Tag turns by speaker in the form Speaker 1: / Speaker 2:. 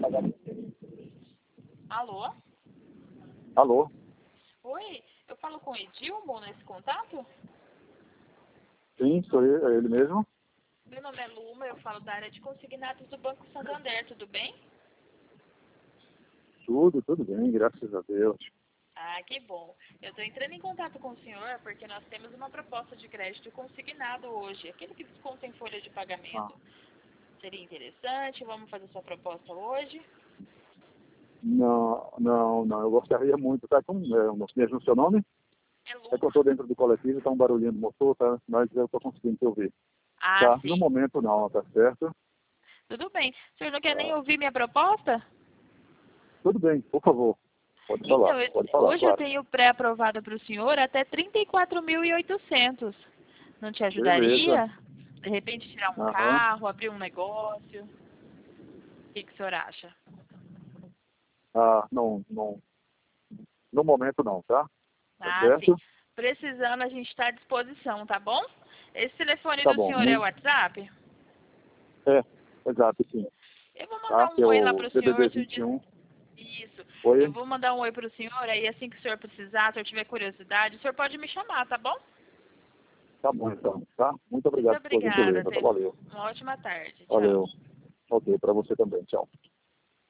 Speaker 1: Alô?
Speaker 2: Alô?
Speaker 1: Oi, eu falo com o Edilmo nesse contato?
Speaker 2: Sim, sou eu, é ele mesmo.
Speaker 1: Meu nome é Luma, eu falo da área de consignados do Banco Santander, tudo bem?
Speaker 2: Tudo bem, graças a Deus.
Speaker 1: Ah, que bom. Eu estou entrando em contato com o senhor porque nós temos uma proposta de crédito consignado hoje, aquele que desconta em folha de
Speaker 2: Ah,
Speaker 1: pagamento. Seria interessante, vamos fazer sua proposta hoje?
Speaker 2: não, eu gostaria muito, tá com mesmo o seu nome?
Speaker 1: É
Speaker 2: É que eu
Speaker 1: Luma.
Speaker 2: estou dentro do coletivo, tá um barulhinho do motor, tá? Mas eu estou conseguindo te ouvir.
Speaker 1: Ah,
Speaker 2: Tá? No
Speaker 1: sim.
Speaker 2: momento não, tá certo?
Speaker 1: Tudo bem. O senhor não quer nem
Speaker 2: Tá.
Speaker 1: ouvir minha proposta?
Speaker 2: Tudo bem, por favor.
Speaker 1: Então,
Speaker 2: Pode falar,
Speaker 1: hoje eu
Speaker 2: claro.
Speaker 1: tenho pré-aprovado para o senhor até 34.800. Não te
Speaker 2: Beleza.
Speaker 1: ajudaria? De repente tirar um
Speaker 2: Aham.
Speaker 1: carro, abrir um negócio? O que o senhor acha?
Speaker 2: Ah, no momento não, tá? Tá
Speaker 1: Ah, sim.
Speaker 2: certo?
Speaker 1: Precisando, a gente está à disposição, tá bom? Esse telefone
Speaker 2: Tá
Speaker 1: do
Speaker 2: bom.
Speaker 1: senhor é o WhatsApp?
Speaker 2: É, exato, sim.
Speaker 1: Eu vou
Speaker 2: Tá?
Speaker 1: mandar
Speaker 2: Que
Speaker 1: um
Speaker 2: é
Speaker 1: oi lá
Speaker 2: o
Speaker 1: para o
Speaker 2: DDD
Speaker 1: senhor. Se o dia...
Speaker 2: 21.
Speaker 1: Isso. Eu
Speaker 2: Oi?
Speaker 1: vou mandar um oi para o senhor, aí assim que o senhor precisar, se eu tiver curiosidade, o senhor pode me chamar, tá bom?
Speaker 2: Tá bom, então, tá? Muito
Speaker 1: Muito
Speaker 2: obrigado por sua
Speaker 1: obrigada.
Speaker 2: gentileza, tá?
Speaker 1: Tenha
Speaker 2: Valeu.
Speaker 1: uma ótima tarde. Tchau.
Speaker 2: Valeu. Ok, para você também. Tchau.